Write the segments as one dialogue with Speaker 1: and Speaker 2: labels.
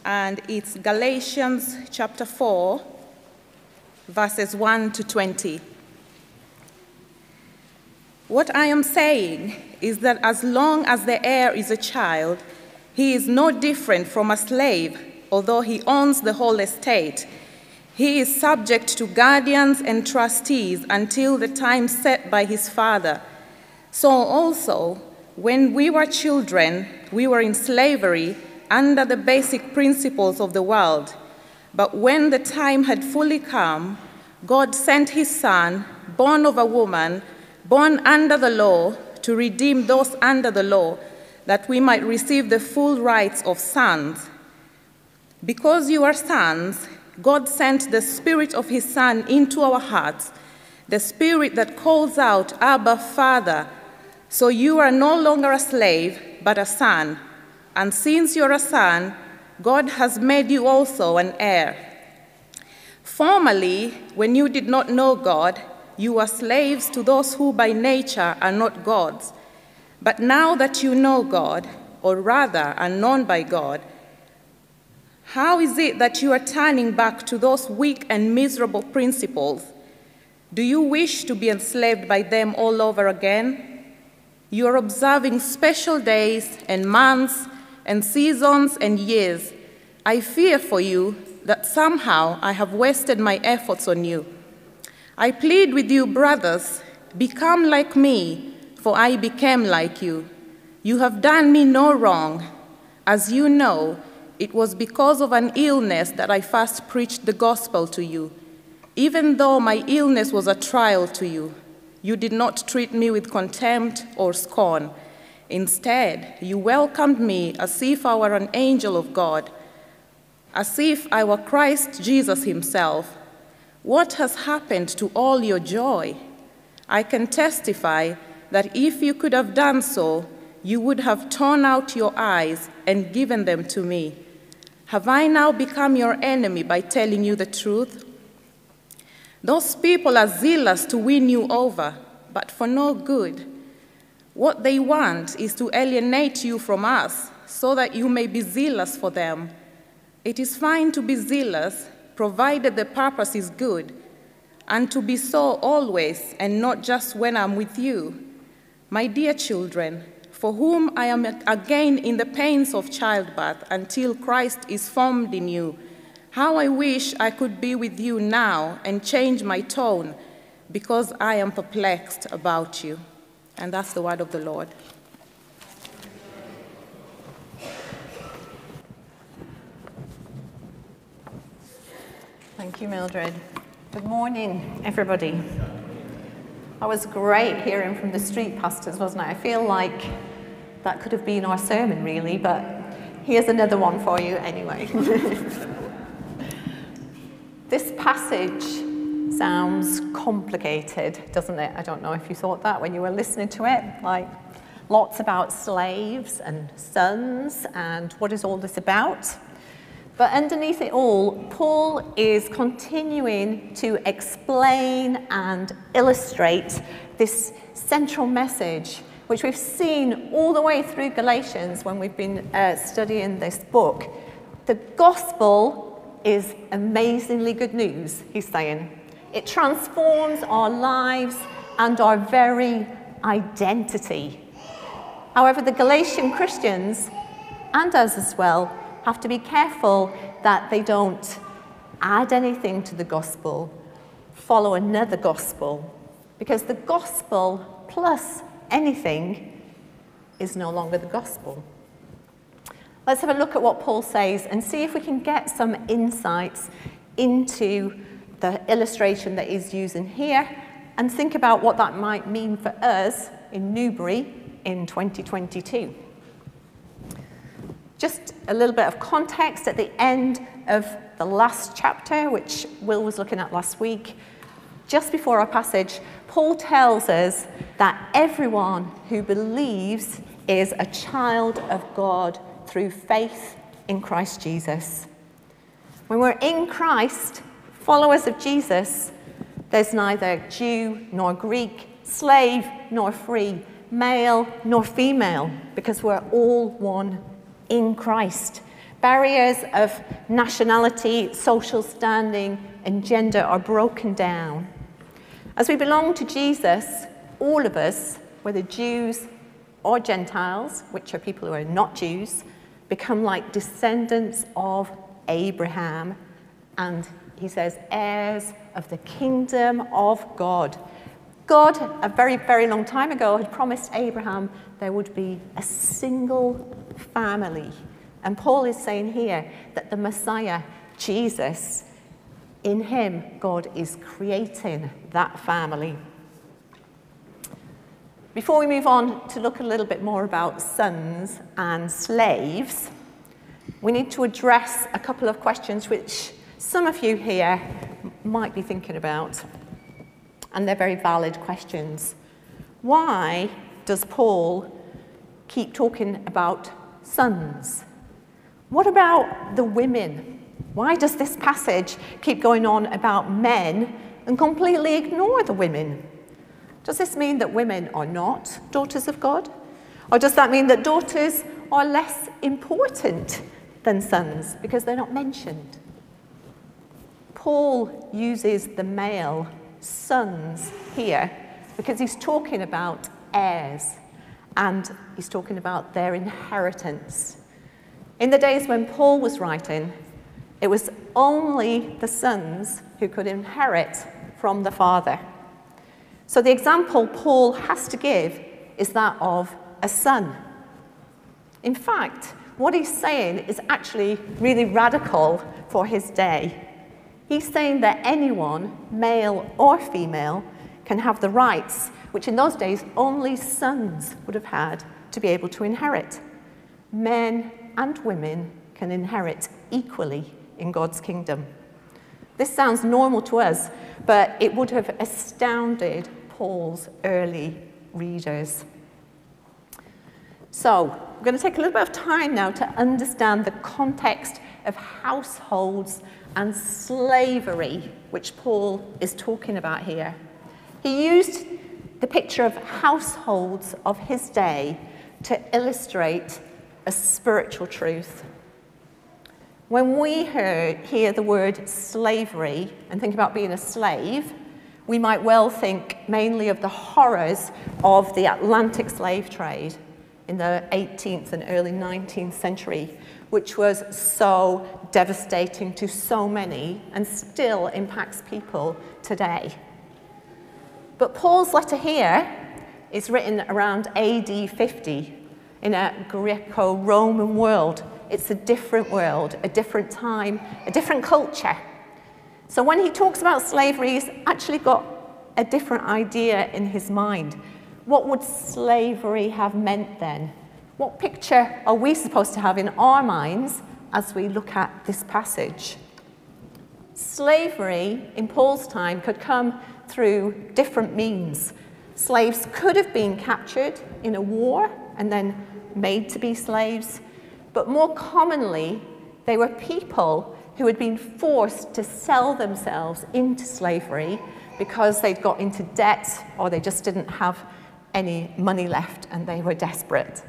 Speaker 1: and it's Galatians chapter 4, verses 1 to 20. What I am saying is that as long as the heir is a child, he is no different from a slave, although he owns the whole estate. He is subject to guardians and trustees until the time set by his father. So also, when we were children, we were in slavery under the basic principles of the world. But when the time had fully come, God sent his Son, born of a woman, born under the law, to redeem those under the law, that we might receive the full rights of sons. Because you are sons, God sent the Spirit of his Son into our hearts, the Spirit that calls out, Abba, Father. So you are no longer a slave, but a son. And since you're a son, God has made you also an heir. Formerly, when you did not know God, you were slaves to those who by nature are not gods. But now that you know God, or rather are known by God, how is it that you are turning back to those weak and miserable principles? Do you wish to be enslaved by them all over again? You are observing special days and months and seasons and years. I fear for you that somehow I have wasted my efforts on you. I plead with you, brothers, become like me, for I became like you. You have done me no wrong. As you know, it was because of an illness that I first preached the gospel to you. Even though my illness was a trial to you, you did not treat me with contempt or scorn. Instead, you welcomed me as if I were an angel of God, as if I were Christ Jesus himself. What has happened to all your joy? I can testify that if you could have done so, you would have torn out your eyes and given them to me. Have I now become your enemy by telling you the truth? Those people are zealous to win you over, but for no good. What they want is to alienate you from us, so that you may be zealous for them. It is fine to be zealous, provided the purpose is good, and to be so always, and not just when I'm with you. My dear children, for whom I am again in the pains of childbirth until Christ is formed in you, how I wish I could be with you now and change my tone, because I am perplexed about you. And that's the word of the Lord.
Speaker 2: Thank you, Mildred. Good morning, everybody. That was great hearing from the street pastors, wasn't it? I feel like that could have been our sermon, really, but here's another one for you anyway. This passage sounds complicated, doesn't it? I don't know if you thought that when you were listening to it. Like, lots about slaves and sons, and what is all this about? But underneath it all, Paul is continuing to explain and illustrate this central message, which we've seen all the way through Galatians when we've been studying this book. The gospel is amazingly good news, he's saying. It transforms our lives and our very identity. However, the Galatian Christians, and us as well, have to be careful that they don't add anything to the gospel, follow another gospel, because the gospel plus anything is no longer the gospel. Let's have a look at what Paul says and see if we can get some insights into the illustration that he's using here and think about what that might mean for us in Newbury in 2022. Just a little bit of context at the end of the last chapter, which Will was looking at last week. Just before our passage, Paul tells us that everyone who believes is a child of God through faith in Christ Jesus. When we're in Christ, followers of Jesus, there's neither Jew nor Greek, slave nor free, male nor female, because we're all one in Christ. Barriers of nationality, social standing, and gender are broken down. As we belong to Jesus, all of us, whether Jews or Gentiles, which are people who are not Jews, become like descendants of Abraham, and he says, heirs of the kingdom of God. God, a very, very long time ago, had promised Abraham there would be a single family. And Paul is saying here that the Messiah, Jesus, in him, God is creating that family. Before we move on to look a little bit more about sons and slaves, we need to address a couple of questions which some of you here might be thinking about, and they're very valid questions. Why does Paul keep talking about sons? What about the women? Why does this passage keep going on about men and completely ignore the women? Does this mean that women are not daughters of God? Or does that mean that daughters are less important than sons because they're not mentioned? Paul uses the male sons here because he's talking about heirs and he's talking about their inheritance. In the days when Paul was writing, it was only the sons who could inherit from the father. So the example Paul has to give is that of a son. In fact, what he's saying is actually really radical for his day. He's saying that anyone, male or female, can have the rights, which in those days only sons would have had to be able to inherit. Men and women can inherit equally in God's kingdom. This sounds normal to us, but it would have astounded Paul's early readers. So, we're going to take a little bit of time now to understand the context of households and slavery, which Paul is talking about here. He used the picture of households of his day to illustrate a spiritual truth. When we hear the word slavery and think about being a slave, we might well think mainly of the horrors of the Atlantic slave trade in the 18th and early 19th century, which was so devastating to so many and still impacts people today. But Paul's letter here is written around AD 50 in a Greco-Roman world. It's a different world, a different time, a different culture. So when he talks about slavery, he's actually got a different idea in his mind. What would slavery have meant then? What picture are we supposed to have in our minds as we look at this passage? Slavery in Paul's time could come through different means. Slaves could have been captured in a war and then made to be slaves, but more commonly, they were people who had been forced to sell themselves into slavery because they'd got into debt or they just didn't have any money left and they were desperate.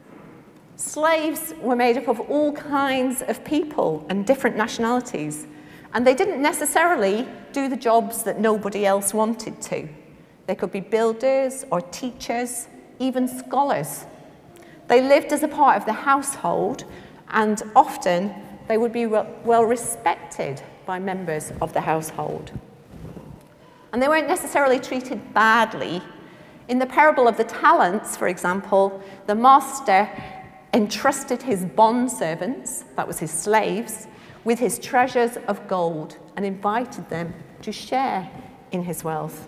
Speaker 2: Slaves were made up of all kinds of people and different nationalities, and they didn't necessarily do the jobs that nobody else wanted to. They could be builders or teachers, even scholars. They lived as a part of the household, and often they would be well respected by members of the household. And they weren't necessarily treated badly. In the parable of the talents, for example, the master entrusted his bondservants, that was his slaves, with his treasures of gold and invited them to share in his wealth.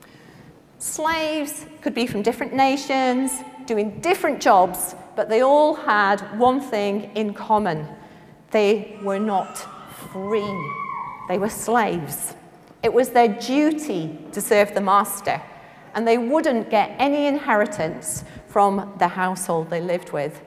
Speaker 2: Slaves could be from different nations, doing different jobs, but they all had one thing in common. They were not free. They were slaves. It was their duty to serve the master, and they wouldn't get any inheritance from the household they lived with.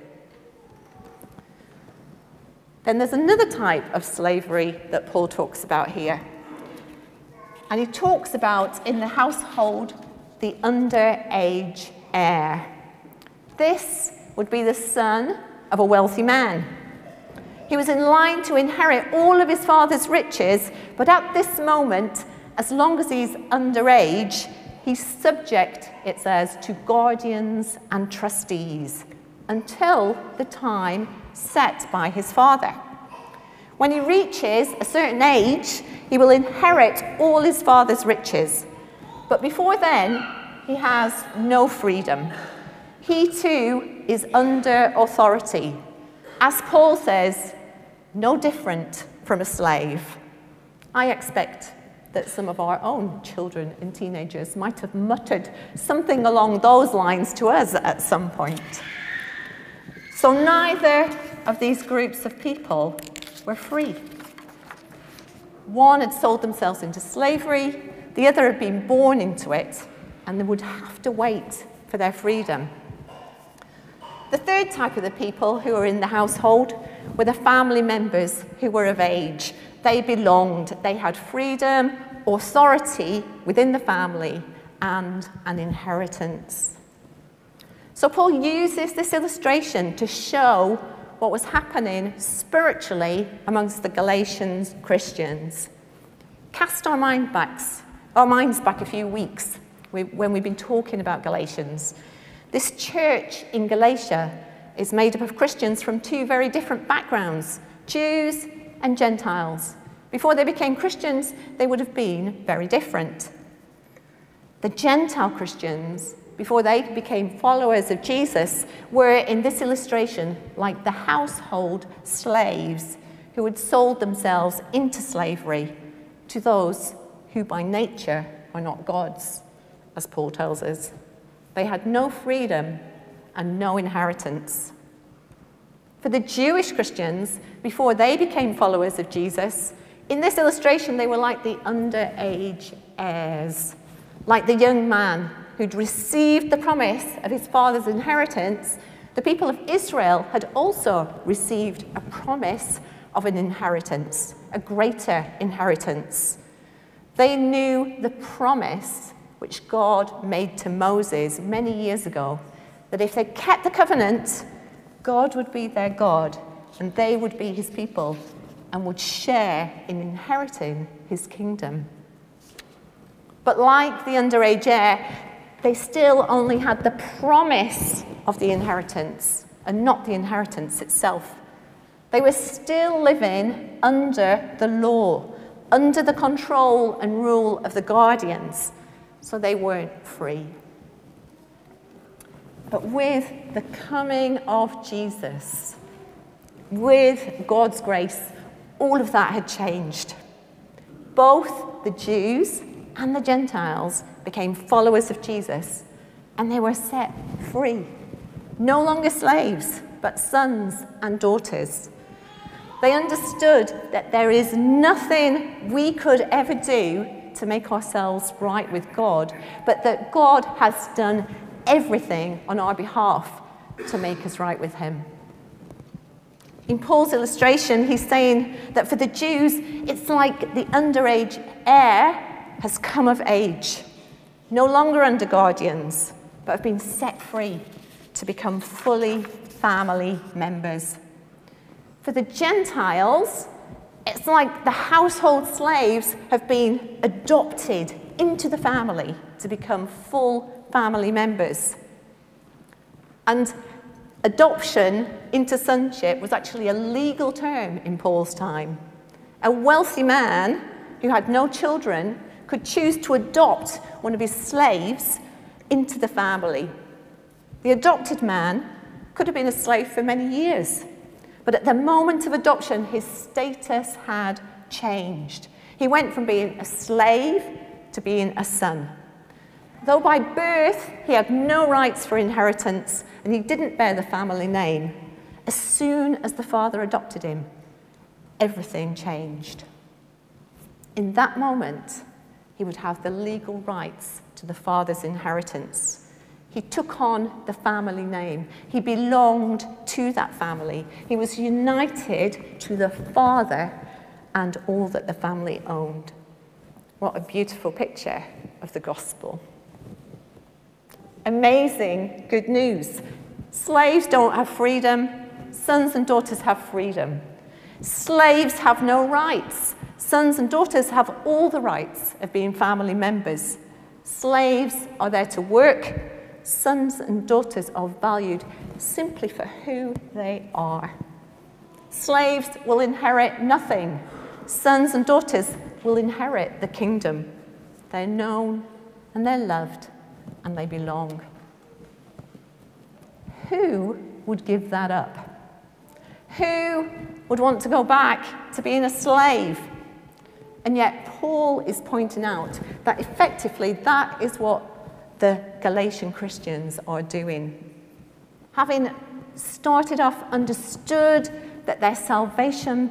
Speaker 2: Then there's another type of slavery that Paul talks about here. And he talks about, in the household, the underage heir. This would be the son of a wealthy man. He was in line to inherit all of his father's riches, but at this moment, as long as he's underage, he's subject, it says, to guardians and trustees until the time set by his father. When he reaches a certain age, he will inherit all his father's riches. But before then, he has no freedom. He too is under authority. As Paul says, no different from a slave. I expect that some of our own children and teenagers might have muttered something along those lines to us at some point. So neither of these groups of people were free. One had sold themselves into slavery, the other had been born into it, and they would have to wait for their freedom. The third type of the people who were in the household were the family members who were of age. They belonged, they had freedom, authority within the family, and an inheritance. So Paul uses this illustration to show what was happening spiritually amongst the Galatians Christians. Cast our minds back a few weeks when we've been talking about Galatians. This church in Galatia is made up of Christians from two very different backgrounds, Jews and Gentiles. Before they became Christians, they would have been very different. The Gentile Christians, before they became followers of Jesus, were in this illustration like the household slaves who had sold themselves into slavery to those who by nature are not gods, as Paul tells us. They had no freedom and no inheritance. For the Jewish Christians, before they became followers of Jesus, in this illustration they were like the underage heirs, like the young man who'd received the promise of his father's inheritance. The people of Israel had also received a promise of an inheritance, a greater inheritance. They knew the promise which God made to Moses many years ago, that if they kept the covenant, God would be their God and they would be his people and would share in inheriting his kingdom. But like the underage heir, they still only had the promise of the inheritance and not the inheritance itself. They were still living under the law, under the control and rule of the guardians, so they weren't free. But with the coming of Jesus, with God's grace, all of that had changed. Both the Jews and the Gentiles became followers of Jesus, and they were set free. No longer slaves, but sons and daughters. They understood that there is nothing we could ever do to make ourselves right with God, but that God has done everything on our behalf to make us right with him. In Paul's illustration, he's saying that for the Jews, it's like the underage heir has come of age, no longer under guardians, but have been set free to become fully family members. For the Gentiles, it's like the household slaves have been adopted into the family to become full family members. And adoption into sonship was actually a legal term in Paul's time. A wealthy man who had no children could choose to adopt one of his slaves into the family. The adopted man could have been a slave for many years, but at the moment of adoption, his status had changed. He went from being a slave to being a son. Though by birth he had no rights for inheritance and he didn't bear the family name, as soon as the father adopted him, everything changed. In that moment, he would have the legal rights to the father's inheritance. He took on the family name. He belonged to that family. He was united to the father and all that the family owned. What a beautiful picture of the gospel. Amazing good news. Slaves don't have freedom. Sons and daughters have freedom. Slaves have no rights. Sons and daughters have all the rights of being family members. Slaves are there to work. Sons and daughters are valued simply for who they are. Slaves will inherit nothing. Sons and daughters will inherit the kingdom. They're known and they're loved and they belong. Who would give that up? Who would want to go back to being a slave? And yet Paul is pointing out that effectively that is what the Galatian Christians are doing. Having started off understood that their salvation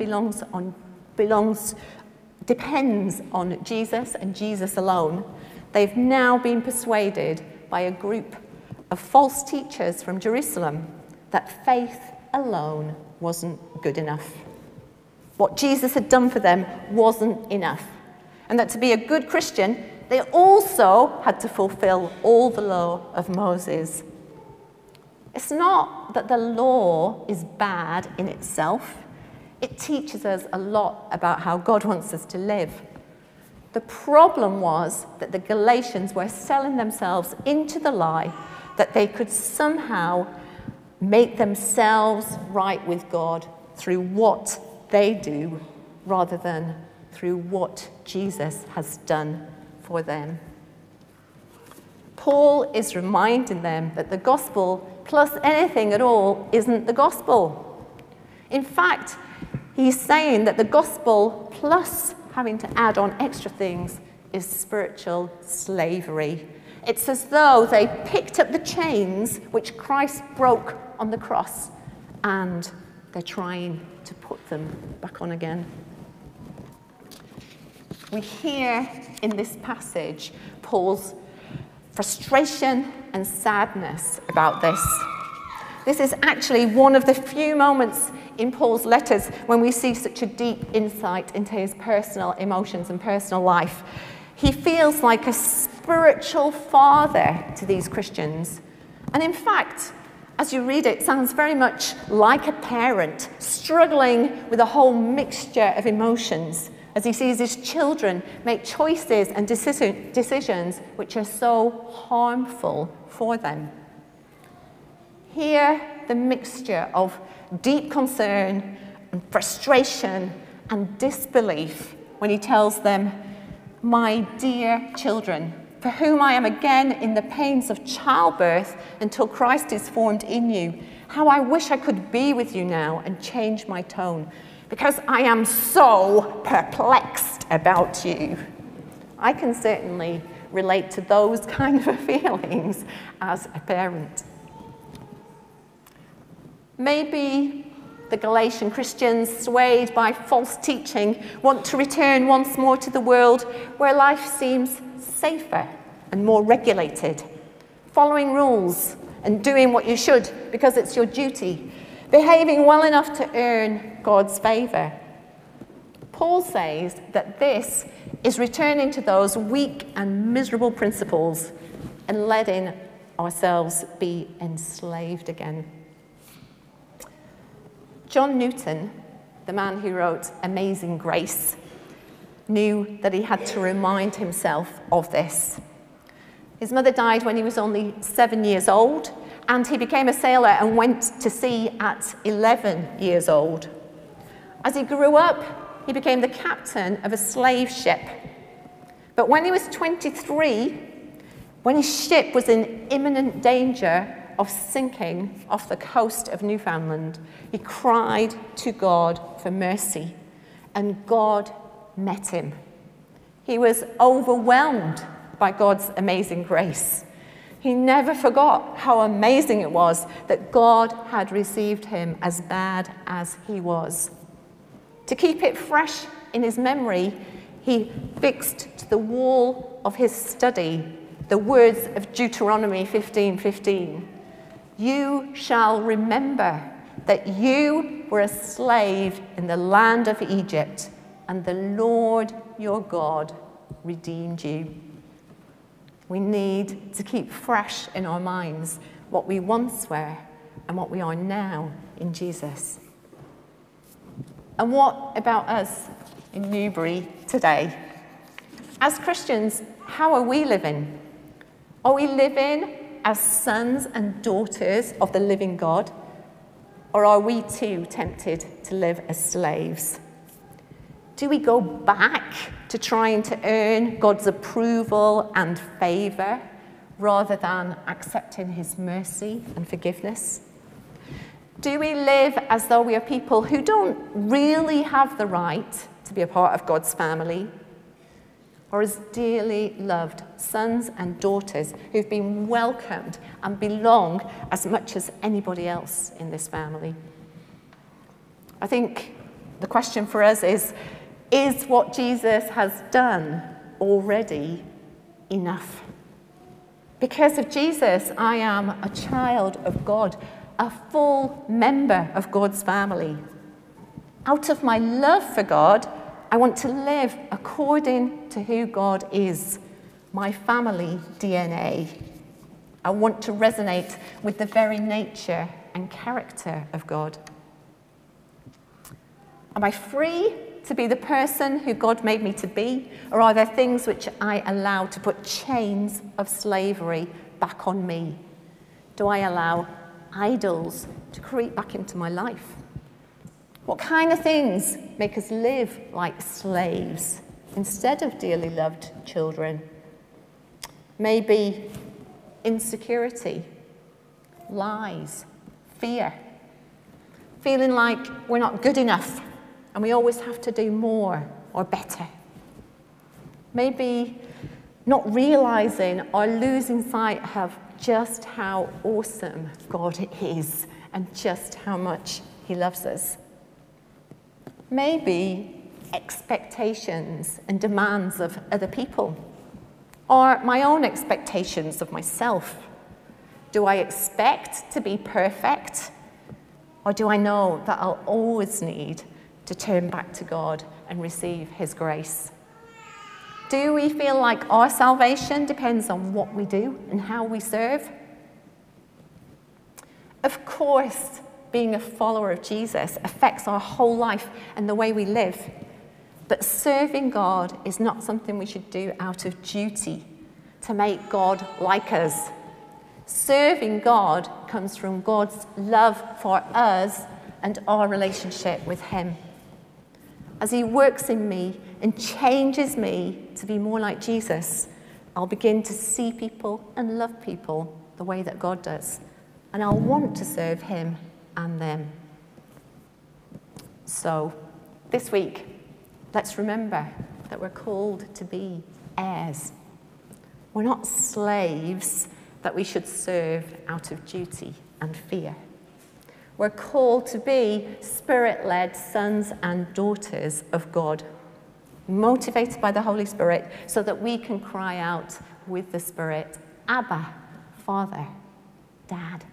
Speaker 2: depends on Jesus and Jesus alone, they've now been persuaded by a group of false teachers from Jerusalem that faith alone wasn't good enough. What Jesus had done for them wasn't enough. And that to be a good Christian, they also had to fulfill all the law of Moses. It's not that the law is bad in itself. It teaches us a lot about how God wants us to live. The problem was that the Galatians were selling themselves into the lie that they could somehow make themselves right with God through what they do rather than through what Jesus has done for them. Paul is reminding them that the gospel plus anything at all isn't the gospel. In fact, he's saying that the gospel plus having to add on extra things is spiritual slavery. It's as though they picked up the chains which Christ broke on the cross and they're trying to put them back on again. We hear in this passage Paul's frustration and sadness about this. This is actually one of the few moments in Paul's letters when we see such a deep insight into his personal emotions and personal life. He feels like a spiritual father to these Christians. And in fact, as you read it, it sounds very much like a parent struggling with a whole mixture of emotions as he sees his children make choices and decisions which are so harmful for them. Hear the mixture of deep concern and frustration and disbelief when he tells them, "My dear children, for whom I am again in the pains of childbirth until Christ is formed in you, how I wish I could be with you now and change my tone, because I am so perplexed about you." I can certainly relate to those kind of feelings as a parent. Maybe the Galatian Christians, swayed by false teaching, want to return once more to the world where life seems safer and more regulated, following rules and doing what you should because it's your duty, behaving well enough to earn God's favor. Paul says that this is returning to those weak and miserable principles and letting ourselves be enslaved again. John Newton, the man who wrote Amazing Grace, knew that he had to remind himself of this. His mother died when he was only 7 years old, and he became a sailor and went to sea at 11 years old. As he grew up, he became the captain of a slave ship. But when he was 23, when his ship was in imminent danger of sinking off the coast of Newfoundland, he cried to God for mercy, and God met him. He was overwhelmed by God's amazing grace. He never forgot how amazing it was that God had received him as bad as he was. To keep it fresh in his memory, he fixed to the wall of his study the words of Deuteronomy 15:15. "You shall remember that you were a slave in the land of Egypt, and the Lord your God redeemed you." We need to keep fresh in our minds what we once were and what we are now in Jesus. And what about us in Newbury today? As Christians, how are we living? Are we living as sons and daughters of the living God? Or are we too tempted to live as slaves? Do we go back to trying to earn God's approval and favour rather than accepting his mercy and forgiveness? Do we live as though we are people who don't really have the right to be a part of God's family? Or as dearly loved sons and daughters who've been welcomed and belong as much as anybody else in this family? I think the question for us is what Jesus has done already enough? Because of Jesus, I am a child of God, a full member of God's family. Out of my love for God, I want to live according to who God is, my family DNA. I want to resonate with the very nature and character of God. Am I free to be the person who God made me to be, or are there things which I allow to put chains of slavery back on me? Do I allow idols to creep back into my life? What kind of things make us live like slaves instead of dearly loved children? Maybe insecurity, lies, fear, feeling like we're not good enough and we always have to do more or better. Maybe not realizing or losing sight of just how awesome God is and just how much he loves us. Maybe expectations and demands of other people, or my own expectations of myself. Do I expect to be perfect, or do I know that I'll always need to turn back to God and receive his grace? Do we feel like our salvation depends on what we do and how we serve? Of course, being a follower of Jesus affects our whole life and the way we live. But serving God is not something we should do out of duty to make God like us. Serving God comes from God's love for us and our relationship with him. As he works in me and changes me to be more like Jesus, I'll begin to see people and love people the way that God does. And I'll want to serve him and them. So, this week, let's remember that we're called to be heirs. We're not slaves that we should serve out of duty and fear. We're called to be Spirit-led sons and daughters of God, motivated by the Holy Spirit so that we can cry out with the Spirit, Abba, Father, Dad.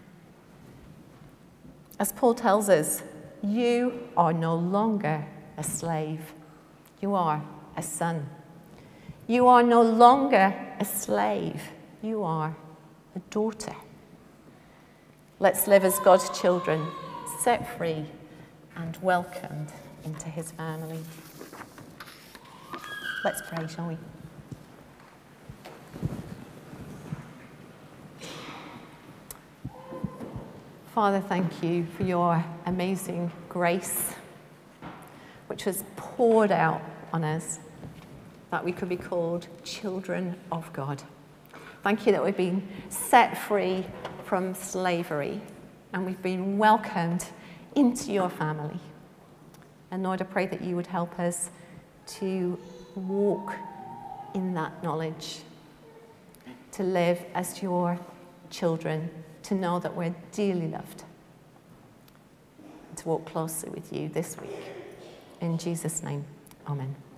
Speaker 2: As Paul tells us, you are no longer a slave. You are a son. You are no longer a slave. You are a daughter. Let's live as God's children, set free and welcomed into his family. Let's pray, shall we? Father, thank you for your amazing grace, which was poured out on us, that we could be called children of God. Thank you that we've been set free from slavery and we've been welcomed into your family. And Lord, I pray that you would help us to walk in that knowledge, to live as your children, to know that we're dearly loved, and to walk closely with you this week. In Jesus' name, amen.